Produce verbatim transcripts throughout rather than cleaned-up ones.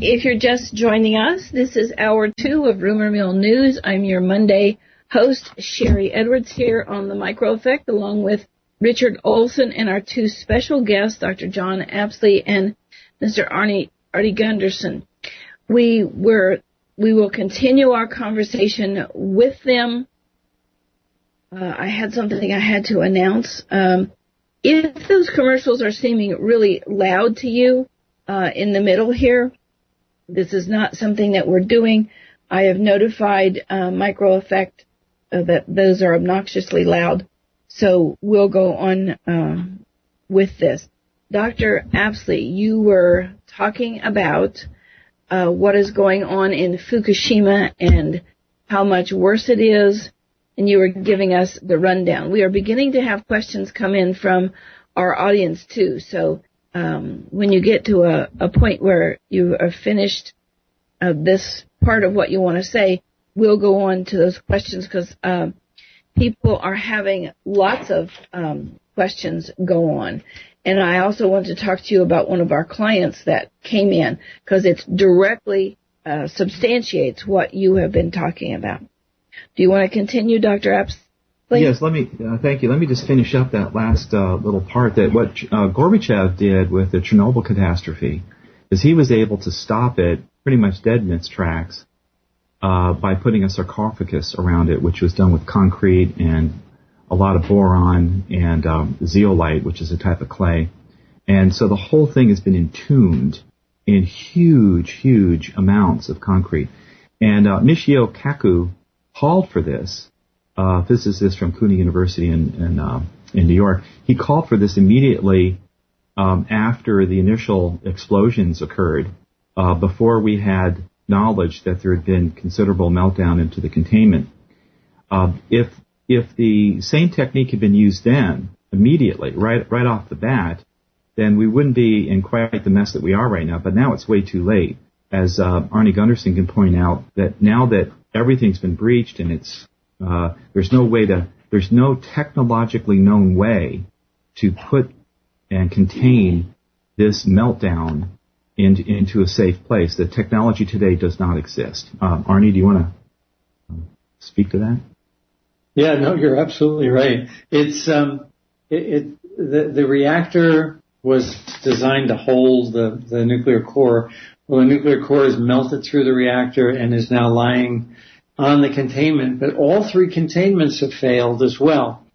If you're just joining us, this is hour two of Rumor Mill News. I'm your Monday host, Sherry Edwards, here on the Micro Effect, along with Richard Olson and our two special guests, Doctor John Apsley and Mister Arnie Artie Gunderson. We were we will continue our conversation with them. Uh, I had something I had to announce. Um, if those commercials are seeming really loud to you uh, in the middle here, this is not something that we're doing. I have notified uh, Micro Effect uh, that those are obnoxiously loud, so we'll go on uh, with this. Doctor Apsley, you were talking about uh, what is going on in Fukushima and how much worse it is, and you were giving us the rundown. We are beginning to have questions come in from our audience, too, so um, when you get to a, a point where you are finished uh, this part of what you want to say, we'll go on to those questions because uh, people are having lots of um, questions go on. And I also want to talk to you about one of our clients that came in because it directly uh, substantiates what you have been talking about. Do you want to continue, Doctor Apsley? Yes, let me, uh, thank you. Let me just finish up that last uh, little part that what uh, Gorbachev did with the Chernobyl catastrophe is he was able to stop it pretty much dead in its tracks uh, by putting a sarcophagus around it, which was done with concrete and a lot of boron and um, zeolite, which is a type of clay. And so the whole thing has been entombed in huge, huge amounts of concrete. And uh, Michio Kaku called for this, uh, physicist from CUNY University in in, uh, in New York. He called for this immediately um, after the initial explosions occurred, uh, before we had knowledge that there had been considerable meltdown into the containment. Uh, if if the same technique had been used then, immediately, right right off the bat, then we wouldn't be in quite the mess that we are right now. But now it's way too late. As uh, Arnie Gunderson can point out, that now that everything's been breached and it's uh, there's no way to there's no technologically known way to put and contain this meltdown in, into a safe place. The technology today does not exist. Um, Arnie, do you want to speak to that? Yeah, no, you're absolutely right. It's um, it, it the, the reactor was designed to hold the, the nuclear core. Well, the nuclear core is melted through the reactor and is now lying on the containment, but all three containments have failed as well.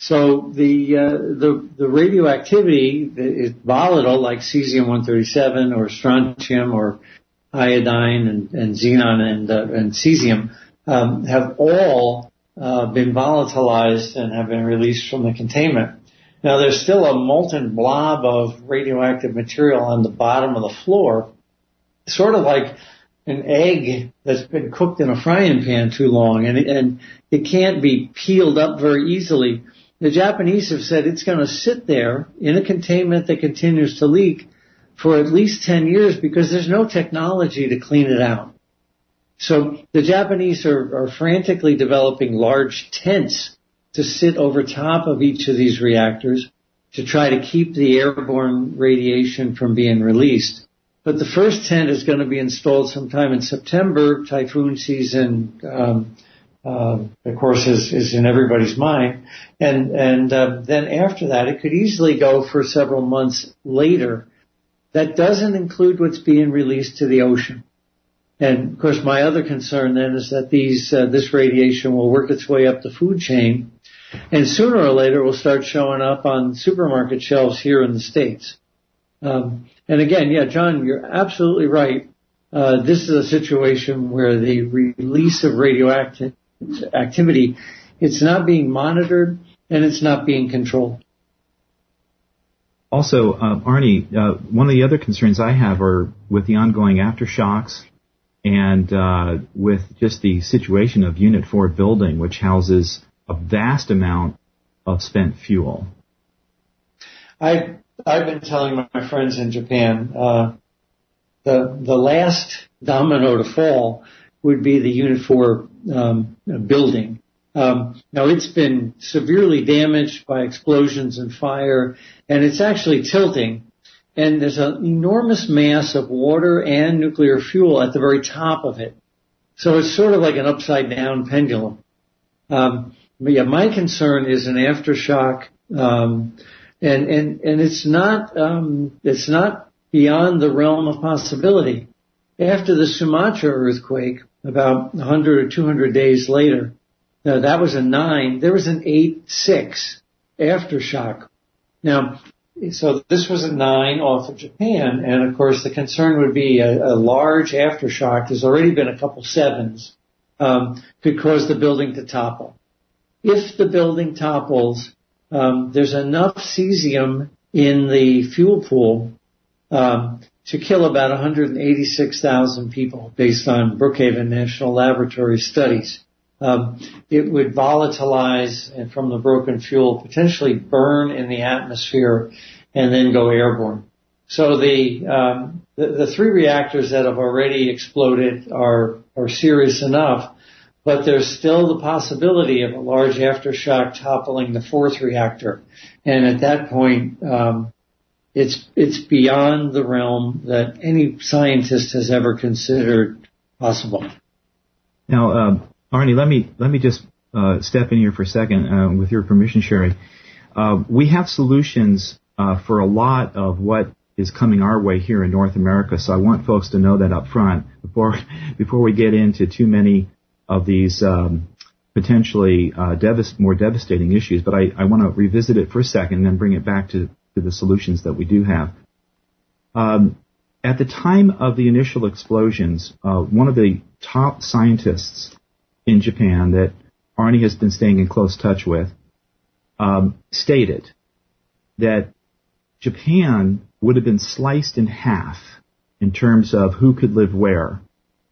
So the uh, the the radioactivity is volatile, like cesium one thirty-seven or strontium or iodine and, and xenon and uh, and cesium um, have all uh, been volatilized and have been released from the containment. Now there's still a molten blob of radioactive material on the bottom of the floor, sort of like an egg that's been cooked in a frying pan too long, and it, and it can't be peeled up very easily. The Japanese have said it's going to sit there in a containment that continues to leak for at least ten years because there's no technology to clean it out. So the Japanese are, are frantically developing large tents to sit over top of each of these reactors to try to keep the airborne radiation from being released. But the first tent is going to be installed sometime in September. Typhoon season, um, uh, of course, is, is in everybody's mind. And, and uh, then after that, it could easily go for several months later. That doesn't include what's being released to the ocean. And, of course, my other concern then is that these uh, this radiation will work its way up the food chain, and sooner or later will start showing up on supermarket shelves here in the States. Um, and again, yeah, John, you're absolutely right. Uh, this is a situation where the release of radioactive activity, it's not being monitored and it's not being controlled. Also, uh, Arnie, uh, one of the other concerns I have are with the ongoing aftershocks and uh, with just the situation of Unit four building, which houses a vast amount of spent fuel. I I've been telling my friends in Japan, uh, the the last domino to fall would be the Unit four um, building. Um, now it's been severely damaged by explosions and fire, and it's actually tilting. and there's an enormous mass of water and nuclear fuel at the very top of it. So it's sort of like an upside down pendulum. Um, but yeah, my concern is an aftershock, um, and, and, and it's not, um, it's not beyond the realm of possibility. After the Sumatra earthquake, about one hundred or two hundred days later, uh, that was a nine, there was an eight six aftershock. Now, so this was a nine off of Japan, and of course the concern would be a, a large aftershock. There's already been a couple sevens, um, could cause the building to topple. If the building topples, um, there's enough cesium in the fuel pool, um, to kill about one hundred eighty-six thousand people based on Brookhaven National Laboratory studies. Um, it would volatilize and from the broken fuel, potentially burn in the atmosphere and then go airborne. So the, um, the, the three reactors that have already exploded are, are serious enough, but there's still the possibility of a large aftershock toppling the fourth reactor. And at that point, um, It's it's beyond the realm that any scientist has ever considered possible. Now, um, Arnie, let me let me just uh, step in here for a second, uh, with your permission, Sherry. Uh, we have solutions uh, for a lot of what is coming our way here in North America. So I want folks to know that up front before before we get into too many of these um, potentially uh, devast- more devastating issues. But I, I want to revisit it for a second and then bring it back to to the solutions that we do have. Um, at the time of the initial explosions, uh, one of the top scientists in Japan that Arnie has been staying in close touch with um, stated that Japan would have been sliced in half in terms of who could live where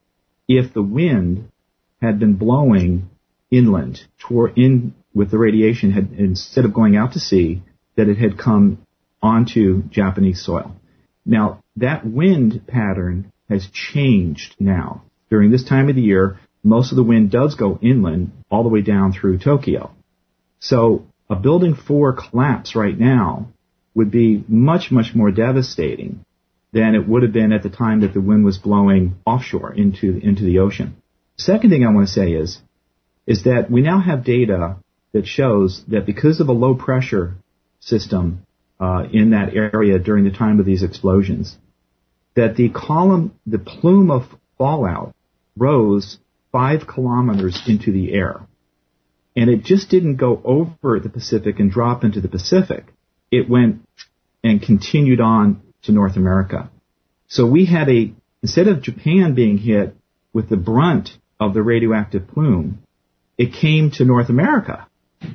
if the wind had been blowing inland toward in with the radiation had instead of going out to sea, that it had come onto Japanese soil. Now, that wind pattern has changed now. During this time of the year, most of the wind does go inland all the way down through Tokyo. So a building four collapse right now would be much, much more devastating than it would have been at the time that the wind was blowing offshore into, into the ocean. Second thing I want to say is, is that we now have data that shows that because of a low pressure system uh, in that area during the time of these explosions, that the column, the plume of fallout rose five kilometers into the air. And it just didn't go over the Pacific and drop into the Pacific. It went and continued on to North America. So we had a, instead of Japan being hit with the brunt of the radioactive plume, it came to North America.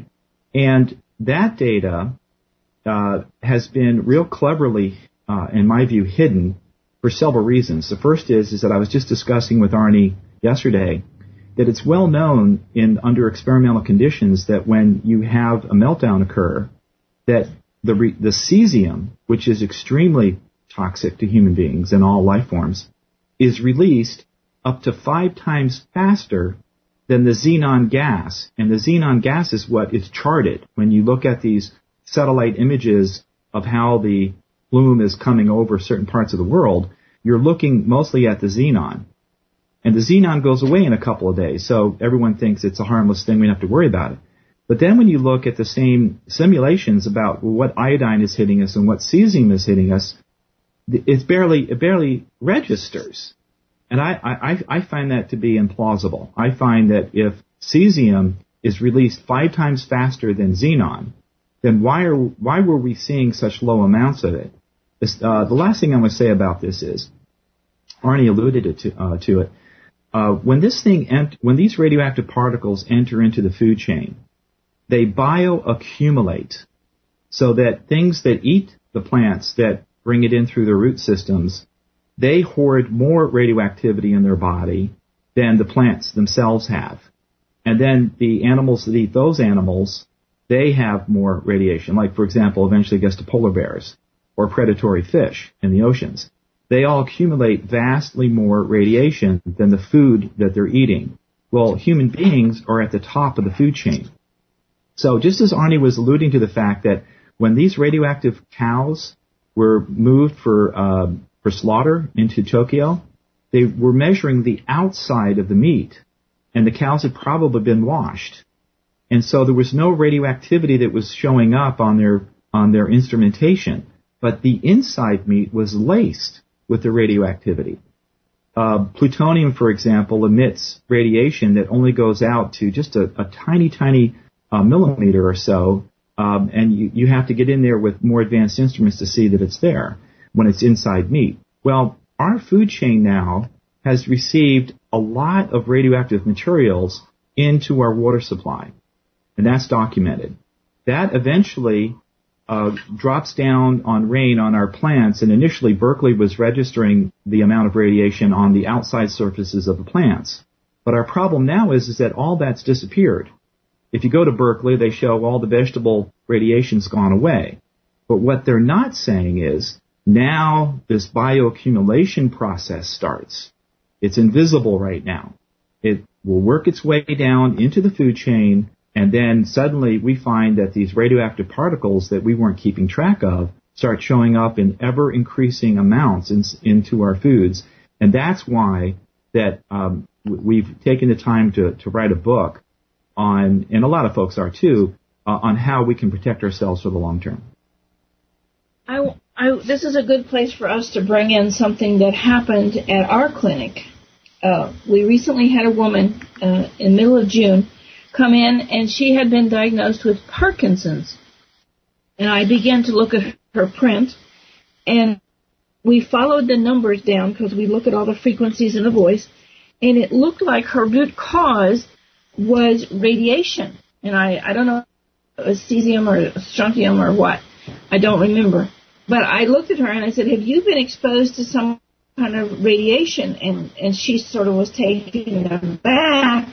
And that data uh, has been real cleverly, uh, in my view, hidden for several reasons. The first is, is that I was just discussing with Arnie yesterday that it's well known in under experimental conditions that when you have a meltdown occur, that the re, the cesium, which is extremely toxic to human beings and all life forms, is released up to five times faster than the xenon gas. And the xenon gas is what is charted when you look at these satellite images of how the plume is coming over certain parts of the world. You're looking mostly at the xenon. And the xenon goes away in a couple of days, so everyone thinks it's a harmless thing, we don't have to worry about it. But then when you look at the same simulations about what iodine is hitting us and what cesium is hitting us, it's barely, it barely registers. And I, I, I find that to be implausible. I find that if cesium is released five times faster than xenon, then why are, why were we seeing such low amounts of it? This, uh, the last thing I'm going to say about this is, Arnie alluded it to, uh, to it, Uh, when this thing, ent- when these radioactive particles enter into the food chain, they bioaccumulate so that things that eat the plants that bring it in through their root systems, they hoard more radioactivity in their body than the plants themselves have. And then the animals that eat those animals, they have more radiation. Like, for example, eventually it gets to polar bears or predatory fish in the oceans. They all accumulate vastly more radiation than the food that they're eating. Well, human beings are at the top of the food chain. So just as Arnie was alluding to the fact that when these radioactive cows were moved for uh, for slaughter into Tokyo, they were measuring the outside of the meat, and the cows had probably been washed. And so there was no radioactivity that was showing up on their on their instrumentation, but the inside meat was laced with the radioactivity. Uh, plutonium, for example, emits radiation that only goes out to just a, a tiny, tiny uh, millimeter or so, um, and you, you have to get in there with more advanced instruments to see that it's there when it's inside meat. Well, our food chain now has received a lot of radioactive materials into our water supply, and that's documented. That eventually uh, drops down on rain on our plants, and initially Berkeley was registering the amount of radiation on the outside surfaces of the plants. But our problem now is, is that all that's disappeared. If you go to Berkeley, they show all the vegetable radiation's gone away. But what they're not saying is, now this bioaccumulation process starts. It's invisible right now. It will work its way down into the food chain, and then suddenly we find that these radioactive particles that we weren't keeping track of start showing up in ever-increasing amounts in, into our foods. And that's why that um, we've taken the time to, to write a book on, and a lot of folks are too, uh, on how we can protect ourselves for the long term. I, I, this is a good place for us to bring in something that happened at our clinic. Uh, we recently had a woman uh, in the middle of June come in, and she had been diagnosed with Parkinson's. And I began to look at her print, and we followed the numbers down because we look at all the frequencies in the voice, and it looked like her root cause was radiation. And I, I don't know if it was cesium or strontium or what. I don't remember. But I looked at her and I said, have you been exposed to some kind of radiation? And, and she sort of was taken aback.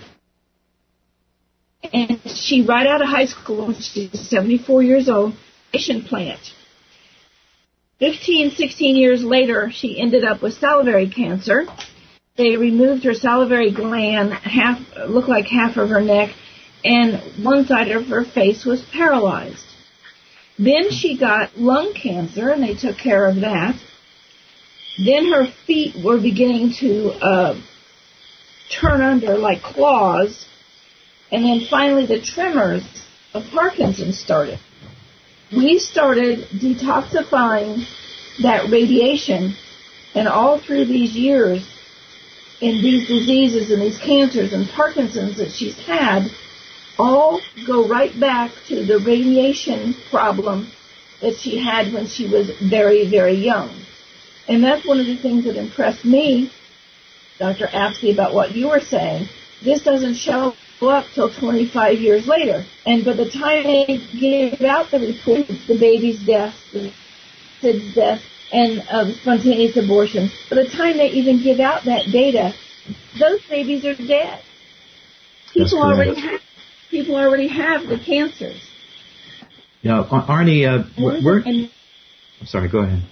And she, right out of high school, she's seventy-four years old, radiation plant. Fifteen, sixteen years later, she ended up with salivary cancer. They removed her salivary gland, half, looked like half of her neck, and one side of her face was paralyzed. Then she got lung cancer, and they took care of that. Then her feet were beginning to uh, turn under like claws. And then finally the tremors of Parkinson's started. We started detoxifying that radiation, and all through these years, in these diseases and these cancers and Parkinson's that she's had, all go right back to the radiation problem that she had when she was very, very young. And that's one of the things that impressed me, Doctor Apsey, about what you were saying. This doesn't show up till twenty-five years later. And by the time they give out the report, the baby's death, the kid's death, and um, spontaneous abortion, by the time they even give out that data, those babies are dead. People already have, people already have the cancers. Yeah, Arnie, uh, we're, I'm sorry, go ahead.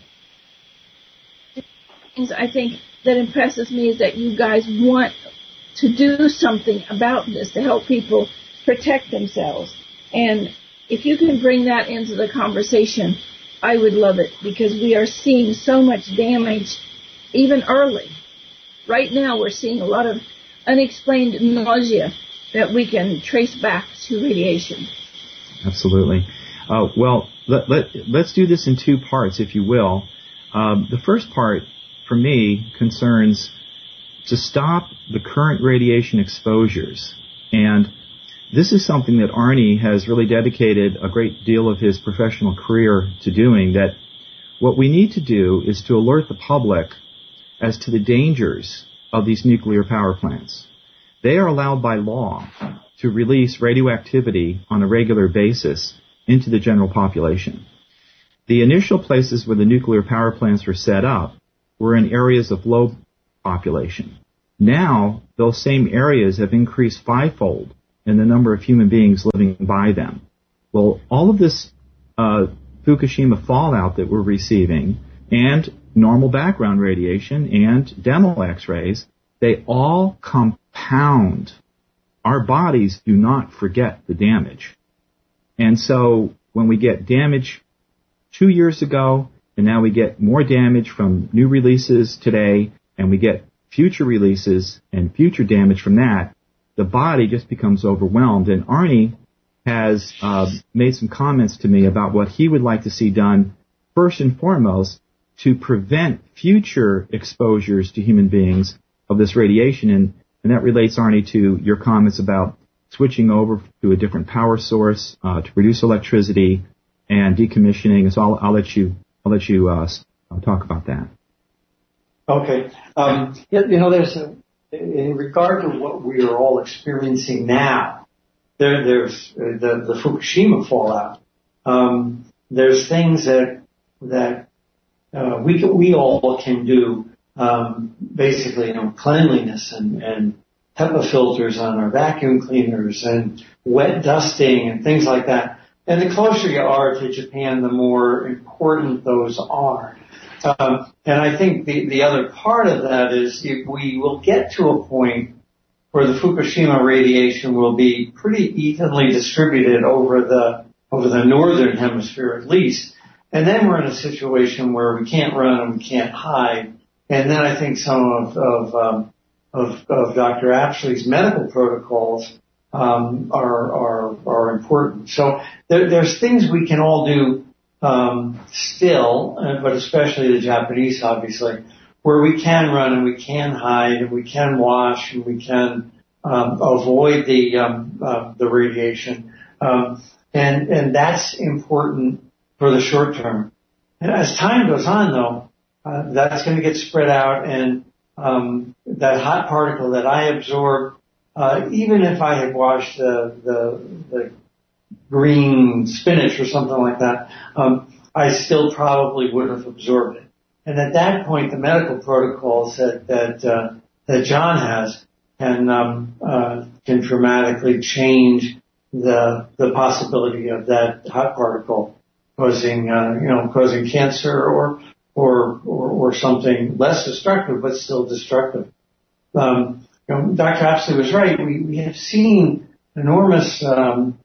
Things I think that impresses me is that you guys want to do something about this to help people protect themselves. And if you can bring that into the conversation, I would love it, because we are seeing so much damage even early. Right now we're seeing a lot of unexplained nausea that we can trace back to radiation. Absolutely. Uh, well, let, let, let's do this in two parts, if you will. Um, the first part, for me, concerns to stop the current radiation exposures. And this is something that Arnie has really dedicated a great deal of his professional career to doing, that what we need to do is to alert the public as to the dangers of these nuclear power plants. They are allowed by law to release radioactivity on a regular basis into the general population. The initial places where the nuclear power plants were set up were in areas of low population. Now, those same areas have increased fivefold in the number of human beings living by them. Well, all of this uh, Fukushima fallout that we're receiving, and normal background radiation and demo X-rays, they all compound. Our bodies do not forget the damage. And so when we get damage two years ago and now we get more damage from new releases today, and we get future releases and future damage from that, the body just becomes overwhelmed. And Arnie has uh, made some comments to me about what he would like to see done, first and foremost, to prevent future exposures to human beings of this radiation. And, and that relates, Arnie, to your comments about switching over to a different power source uh, to produce electricity and decommissioning. So I'll, I'll let you I'll let you uh, talk about that. Okay. Um, you know, there's a, in regard to what we are all experiencing now, there, there's the, the Fukushima fallout. Um, there's things that that uh, we can, we all can do. Um, basically, you know, cleanliness and, and HEPA filters on our vacuum cleaners and wet dusting and things like that. And the closer you are to Japan, the more important those are. Um, and I think the, the other part of that is if we will get to a point where the Fukushima radiation will be pretty evenly distributed over the over the northern hemisphere at least. And then we're in a situation where we can't run and we can't hide. And then I think some of of um, of, of Doctor Apsley's medical protocols um, are are are important. So there, there's things we can all do um, still, but especially the Japanese, obviously, where we can run and we can hide and we can wash and we can um, avoid the um, uh, the radiation, um, and and that's important for the short term. And as time goes on, though, uh, that's going to get spread out, and um, that hot particle that I absorb, uh, even if I had washed the the, the green spinach or something like that, um, I still probably would have absorbed it. And at that point, the medical protocols that that uh, that John has can um, uh, can dramatically change the the possibility of that hot particle causing uh, you know causing cancer or or or, or something less destructive but still destructive. Um, you know, Doctor Apsley was right. We we have seen enormous um,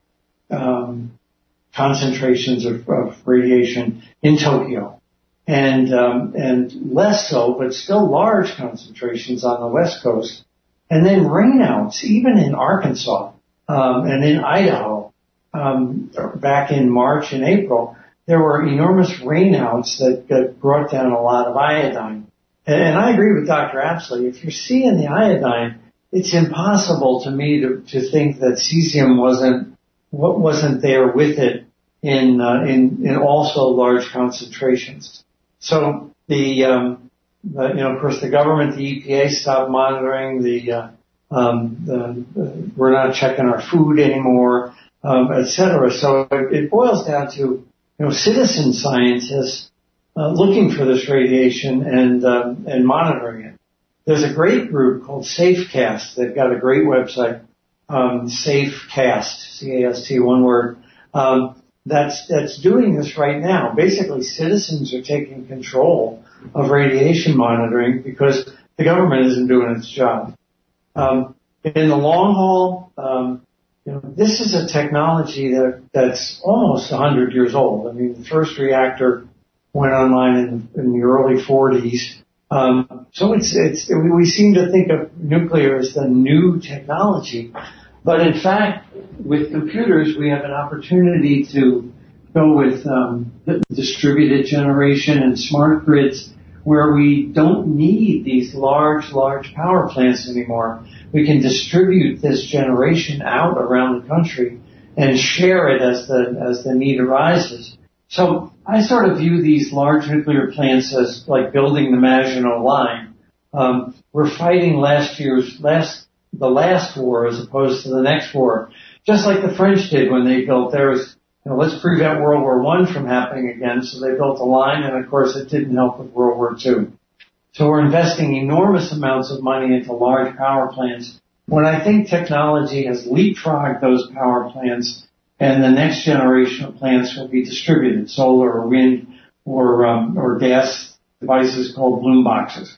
um, concentrations of, of radiation in Tokyo. And, um, and less so, but still large concentrations on the West Coast. And then rainouts, even in Arkansas, um, and in Idaho, um, back in March and April, there were enormous rainouts that, that brought down a lot of iodine. And, and I agree with Doctor Apsley. If you're seeing the iodine, it's impossible to me to, to think that cesium wasn't, what wasn't there with it in, uh, in, in also large concentrations. So the, um, the, you know, of course, the government, the E P A stopped monitoring the, uh, um, the, the we're not checking our food anymore, um, et cetera. So it, it boils down to, you know, citizen scientists uh, looking for this radiation and um, and monitoring it. There's a great group called SafeCast. They've got a great website, um, SafeCast, C A S T, one word. Um, That's, that's doing this right now. Basically, citizens are taking control of radiation monitoring because the government isn't doing its job. Um, in the long haul, um, you know, this is a technology that, that's almost one hundred years old. I mean, the first reactor went online in, in the early forties. Um, so it's, it's, we seem to think of nuclear as the new technology. But in fact, with computers, we have an opportunity to go with um, distributed generation and smart grids where we don't need these large, large power plants anymore. We can distribute this generation out around the country and share it as the as the need arises. So I sort of view these large nuclear plants as like building the Maginot Line. Um, we're fighting last year's last. the last war as opposed to the next war. Just like the French did when they built theirs. You know, let's prevent World War One from happening again. So they built a line, and of course it didn't help with World War Two. So we're investing enormous amounts of money into large power plants when I think technology has leapfrogged those power plants, and the next generation of plants will be distributed, solar or wind or um, or gas devices called bloom boxes.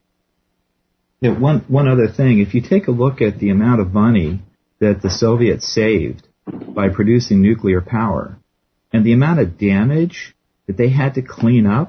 Yeah, one, one other thing, if you take a look at the amount of money that the Soviets saved by producing nuclear power and the amount of damage that they had to clean up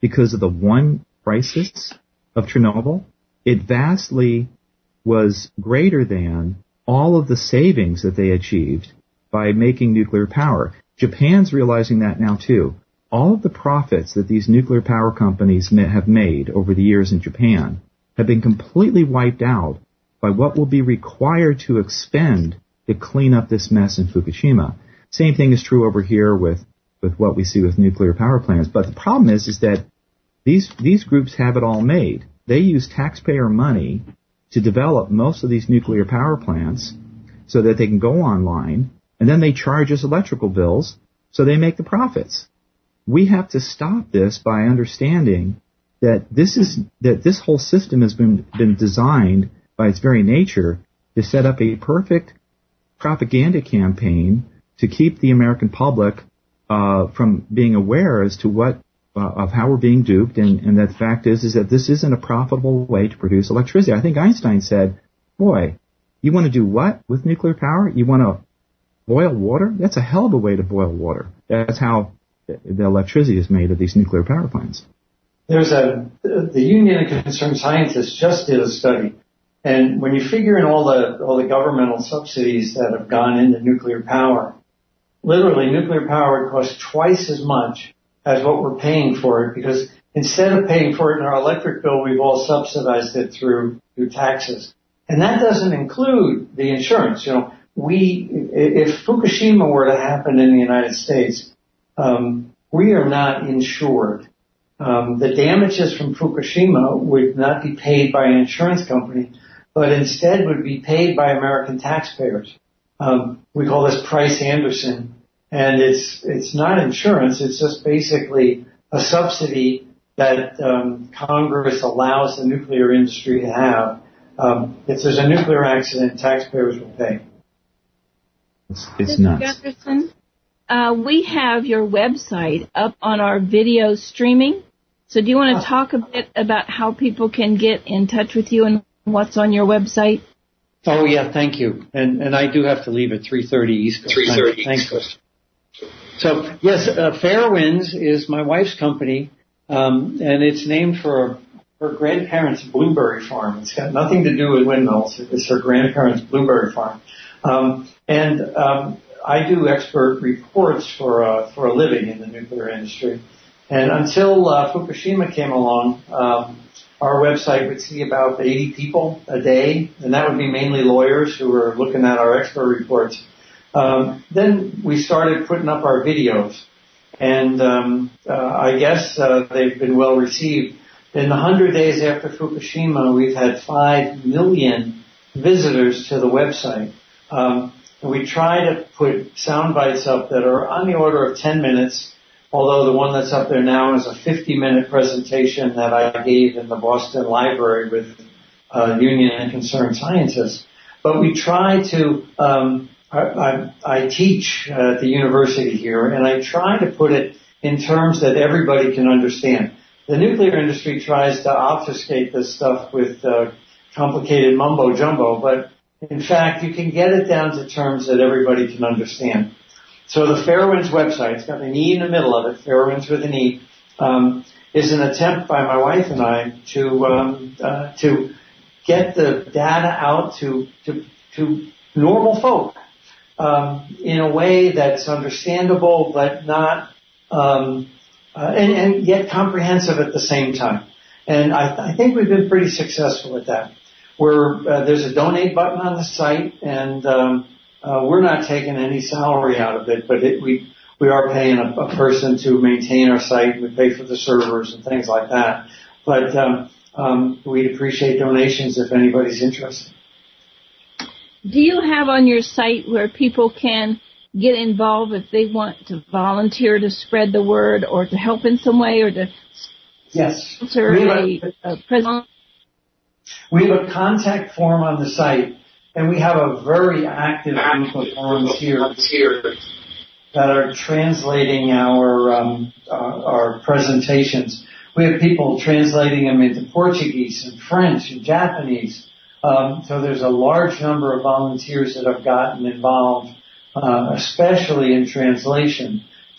because of the one crisis of Chernobyl, it vastly was greater than all of the savings that they achieved by making nuclear power. Japan's realizing that now too. All of the profits that these nuclear power companies have made over the years in Japan have been completely wiped out by what will be required to expend to clean up this mess in Fukushima. Same thing is true over here with, with what we see with nuclear power plants. But the problem is, is that these, these groups have it all made. They use taxpayer money to develop most of these nuclear power plants so that they can go online, and then they charge us electrical bills so they make the profits. We have to stop this by understanding that this is, that this whole system has been, been designed by its very nature to set up a perfect propaganda campaign to keep the American public uh, from being aware as to what uh, of how we're being duped, and, and that the fact is is that this isn't a profitable way to produce electricity. I think Einstein said, "Boy, you want to do what with nuclear power? You want to boil water? That's a hell of a way to boil water." That's how the electricity is made of these nuclear power plants. There's a the Union of Concerned Scientists just did a study. And when you figure in all the all the governmental subsidies that have gone into nuclear power, literally nuclear power costs twice as much as what we're paying for it, because instead of paying for it in our electric bill, we've all subsidized it through through taxes. And that doesn't include the insurance. You know, we if Fukushima were to happen in the United States, um, we are not insured. Um, the damages from Fukushima would not be paid by an insurance company, but instead would be paid by American taxpayers. Um, we call this Price Anderson, and it's it's not insurance. It's just basically a subsidy that um, Congress allows the nuclear industry to have. Um, if there's a nuclear accident, taxpayers will pay. It's, it's nuts. Mister Jefferson, uh, we have your website up on our video streaming. So do you want to talk a bit about how people can get in touch with you and what's on your website? Oh, yeah, thank you. And and I do have to leave at three thirty East Coast. three thirty Thanks. Coast. So, yes, uh, Fairwinds is my wife's company, um, and it's named for her grandparents' blueberry farm. It's got nothing to do with windmills. It's her grandparents' blueberry farm. Um, and um, I do expert reports for uh, for a living in the nuclear industry. And until uh, Fukushima came along, um, our website would see about eighty people a day, and that would be mainly lawyers who were looking at our expert reports. Um, then we started putting up our videos, and um, uh, I guess uh, they've been well received. In the one hundred days after Fukushima, we've had five million visitors to the website. Um, and we try to put sound bites up that are on the order of ten minutes, although the one that's up there now is a fifty-minute presentation that I gave in the Boston Library with uh, Union and Concerned Scientists. But we try to, um, I, I, I teach uh, at the university here, and I try to put it in terms that everybody can understand. The nuclear industry tries to obfuscate this stuff with uh, complicated mumbo-jumbo, but in fact, you can get it down to terms that everybody can understand. So the Fairwinds website, it's got an E in the middle of it, Fairwinds with an E, um, is an attempt by my wife and I to um, uh, to get the data out to to, to normal folk um, in a way that's understandable, but not um, uh, and, and yet comprehensive at the same time. And I, I think we've been pretty successful at that. We're, uh, there's a donate button on the site, and um, uh, we're not taking any salary out of it, but it, we we are paying a, a person to maintain our site. We pay for the servers and things like that. But um, um, we'd appreciate donations if anybody's interested. Do you have on your site where people can get involved if they want to volunteer to spread the word or to help in some way or to yes. sponsor a, a present? We have a contact form on the site, and we have a very active group of volunteers that are translating our um, uh, our presentations. We have people translating them into Portuguese and French and Japanese. Um, so there's a large number of volunteers that have gotten involved, uh, especially in translation,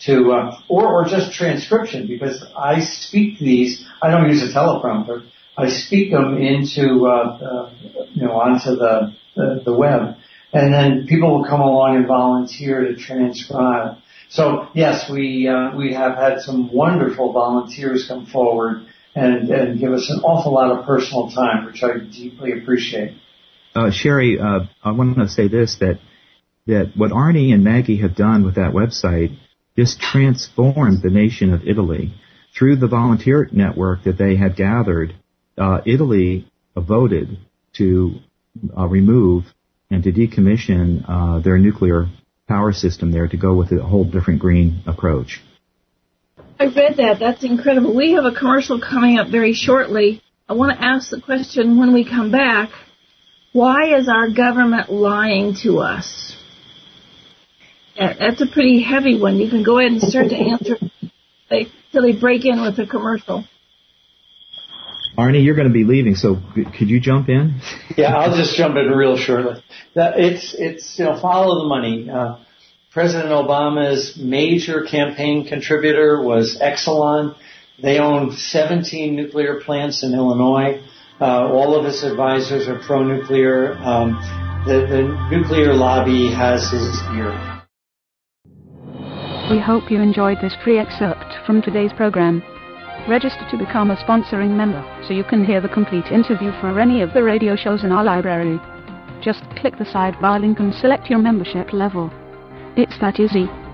to, uh, or, or just transcription, because I speak these, I don't use a teleprompter, I speak them into, uh, uh you know, onto the, the, the web, and then people will come along and volunteer to transcribe. So yes, we, uh, we have had some wonderful volunteers come forward and, and give us an awful lot of personal time, which I deeply appreciate. Uh, Sherry, uh, I want to say this, that, that what Arnie and Maggie have done with that website just transformed the nation of Italy. Through the volunteer network that they had gathered, uh, Italy voted to uh, remove and to decommission uh, their nuclear power system there to go with a whole different green approach. I read that. That's incredible. We have a commercial coming up very shortly. I want to ask the question when we come back, why is our government lying to us? Yeah, that's a pretty heavy one. You can go ahead and start to answer they, till they break in with a commercial. Arnie, you're going to be leaving, so could you jump in? Yeah, I'll just jump in real shortly. That it's it's you know follow the money. Uh, President Obama's major campaign contributor was Exelon. They own seventeen nuclear plants in Illinois. Uh, all of his advisors are pro-nuclear. Um, the, the nuclear lobby has his ear. We hope you enjoyed this free excerpt from today's program. Register to become a sponsoring member so you can hear the complete interview for any of the radio shows in our library. Just click the sidebar link and select your membership level. It's that easy.